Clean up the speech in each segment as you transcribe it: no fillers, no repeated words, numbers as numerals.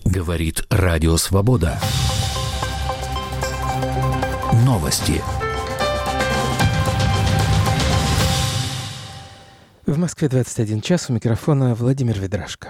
Говорит Радио Свобода. Новости. В Москве 21 час. У микрофона Владимир Ведрашко.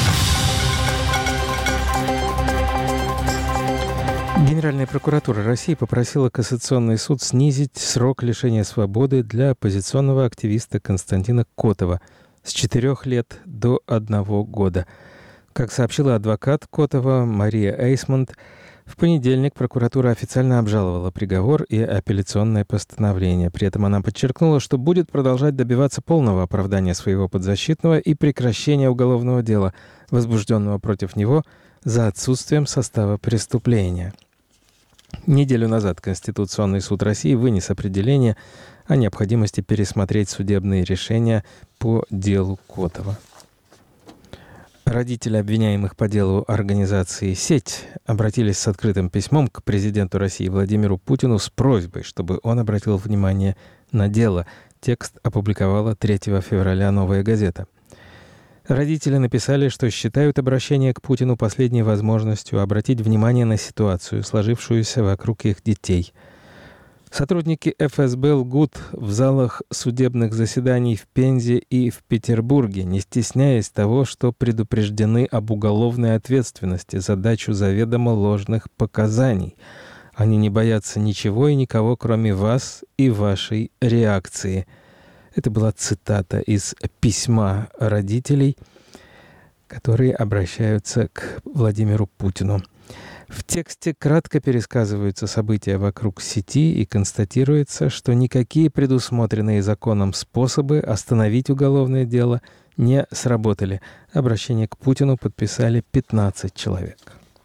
Генеральная прокуратура России попросила Кассационный суд снизить срок лишения свободы для оппозиционного активиста Константина Котова с 4 лет до 1 года. Как сообщила адвокат Котова Мария Эйсмонт, в понедельник прокуратура официально обжаловала приговор и апелляционное постановление. При этом она подчеркнула, что будет продолжать добиваться полного оправдания своего подзащитного и прекращения уголовного дела, возбужденного против него за отсутствием состава преступления. Неделю назад Конституционный суд России вынес определение о необходимости пересмотреть судебные решения по делу Котова. Родители обвиняемых по делу организации «Сеть» обратились с открытым письмом к президенту России Владимиру Путину с просьбой, чтобы он обратил внимание на дело. Текст опубликовала 3 февраля «Новая газета». Родители написали, что считают обращение к Путину последней возможностью обратить внимание на ситуацию, сложившуюся вокруг их детей. Сотрудники ФСБ лгут в залах судебных заседаний в Пензе и в Петербурге, не стесняясь того, что предупреждены об уголовной ответственности за дачу заведомо ложных показаний. Они не боятся ничего и никого, кроме вас и вашей реакции. Это была цитата из письма родителей, которые обращаются к Владимиру Путину. В тексте кратко пересказываются события вокруг сети и констатируется, что никакие предусмотренные законом способы остановить уголовное дело не сработали. Обращение к Путину подписали 15 человек.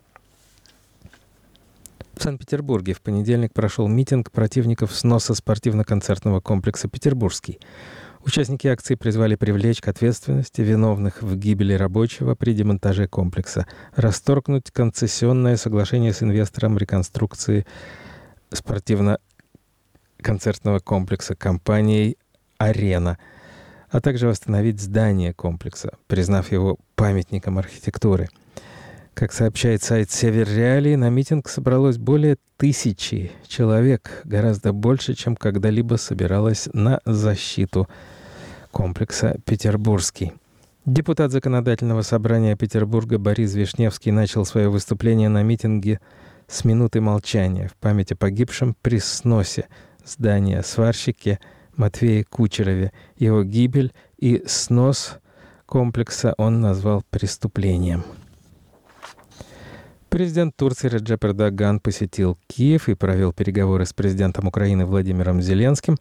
В Санкт-Петербурге в понедельник прошел митинг противников сноса спортивно-концертного комплекса «Петербургский». Участники акции призвали привлечь к ответственности виновных в гибели рабочего при демонтаже комплекса, расторгнуть концессионное соглашение с инвестором реконструкции спортивно-концертного комплекса компанией «Арена», а также восстановить здание комплекса, признав его памятником архитектуры. Как сообщает сайт «Север Реалии», на митинг собралось более 1000 человек, гораздо больше, чем когда-либо собиралось на защиту комплекса «Петербургский». Депутат Законодательного собрания Петербурга Борис Вишневский начал свое выступление на митинге с минуты молчания в память о погибшем при сносе здания сварщике Матвее Кучерове. Его гибель и снос комплекса он назвал преступлением. Президент Турции Реджеп Эрдоган посетил Киев и провел переговоры с президентом Украины Владимиром Зеленским.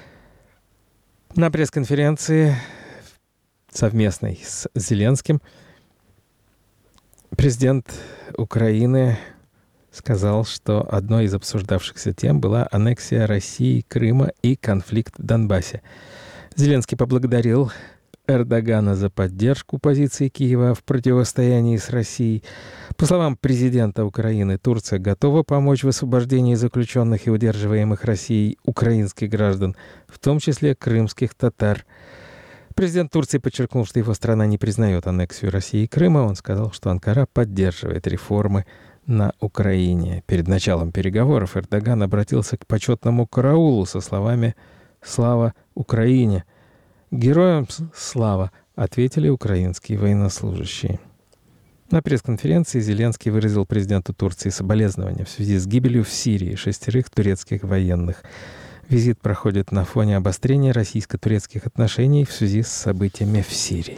На пресс-конференции совместной с Зеленским президент Украины сказал, что одной из обсуждавшихся тем была аннексия России Крыма и конфликт в Донбассе. Зеленский поблагодарил Эрдогана за поддержку позиции Киева в противостоянии с Россией. По словам президента Украины, Турция готова помочь в освобождении заключенных и удерживаемых Россией украинских граждан, в том числе крымских татар. Президент Турции подчеркнул, что его страна не признает аннексию России и Крыма. Он сказал, что Анкара поддерживает реформы на Украине. Перед началом переговоров Эрдоган обратился к почетному караулу со словами «Слава Украине!». «Героям слава!» — ответили украинские военнослужащие. На пресс-конференции Зеленский выразил президенту Турции соболезнования в связи с гибелью в Сирии 6 турецких военных. Визит проходит на фоне обострения российско-турецких отношений в связи с событиями в Сирии.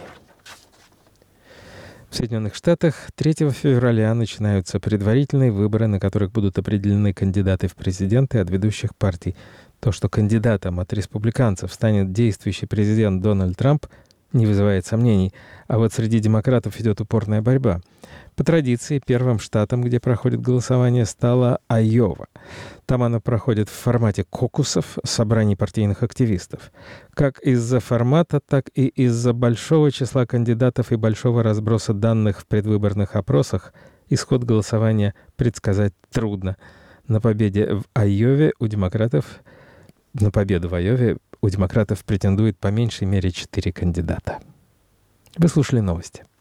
В Соединенных Штатах 3 февраля начинаются предварительные выборы, на которых будут определены кандидаты в президенты от ведущих партий. То, что кандидатом от республиканцев станет действующий президент Дональд Трамп, не вызывает сомнений, а вот среди демократов идет упорная борьба. По традиции, первым штатом, где проходит голосование, стала Айова. Там оно проходит в формате кокусов, собраний партийных активистов. Как из-за формата, так и из-за большого числа кандидатов и большого разброса данных в предвыборных опросах исход голосования предсказать трудно. На победу в Айове у демократов претендует по меньшей мере 4 кандидата. Вы слушали новости.